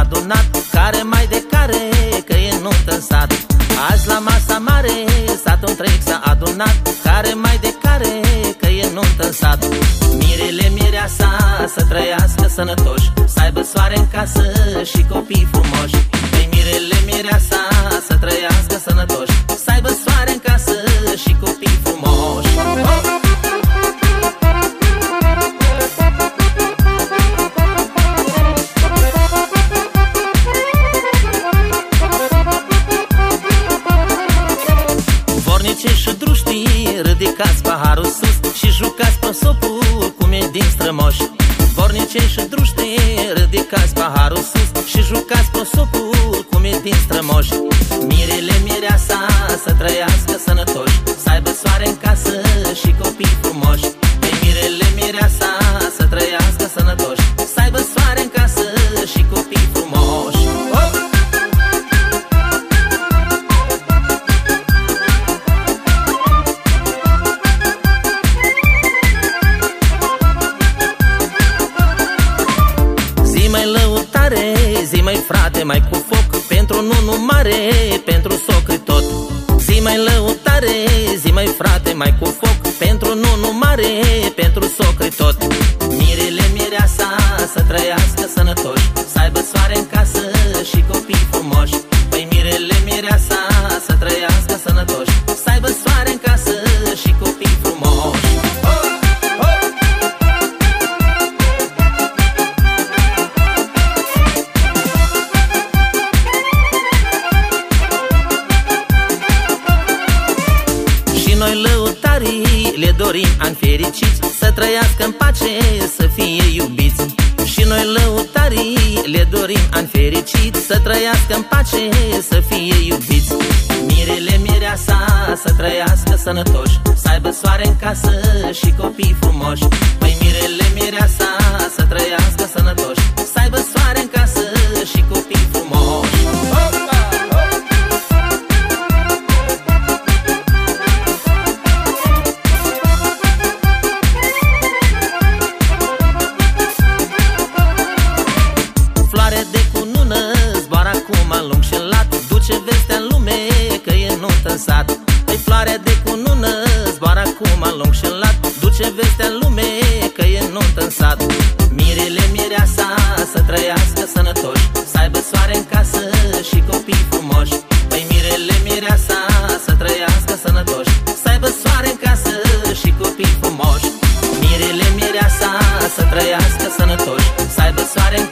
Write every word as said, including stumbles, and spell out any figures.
adunat, care mai de care, că e nuntă în sat. Azi la masa mare, satul întreg s-a adunat, care mai de care, că e nuntă în sat. Mirele, mireasa, să trăiască sănătoși, să aibă soare în casă și copii frumoși. Păi mirele, mireasa, să trăiască sănătoși, să aibă soare în casă și copii frumoși. Oh! Și druștii, ridicați paharul sus și jucați prosopul cum e din strămoși. Vornicei și druștii, ridicați paharul sus și jucați prosopul cum e din strămoși. Mirele, mireasa, să trăiască sănătoși, să aibă soare în casă și copii frumoși. Pe mirele, mireasa, să trăiască sănătoși, să aibă soare în casă și copii frumoși. Oh! Zi mai frate, mai cu foc, pentru nunu mare, pentru socri tot. Zi mai lăutare, zi mai frate, mai cu foc, pentru nunu mare, pentru socri tot. Mirele, mireasa, să trăiască sănătoși, să aibă soare în casă și copii frumoși. Păi mirele, mireasa, să trăiască sănătoși, să aibă soare în casă și copii frumoși. Noi lăutarii le dorim ani fericiți, să trăiască în pace, să fie iubiți. Și noi lăutarii le dorim ani fericiți, să trăiască în pace, să fie iubiți. Mirele, mireasa, să trăiască sănătoși, să aibă soare în casă și copii frumoși. Păi mirele, mireasa, să trăiască sănătoși, să aibă soare în casă și copii frumoși. Păi floarea de cunună zboară acum lung și în lat, duce vestea în lume că e nuntă în sat. Mirele, mireasa, să trăiască sănătoși, să aibă soare în casă și copii frumoși. Păi mirele, mireasa, să trăiască sănătoși, să aibă soare în casă și copii frumoși. Mirele, mireasa, să trăiască sănătoși, să aibă soare în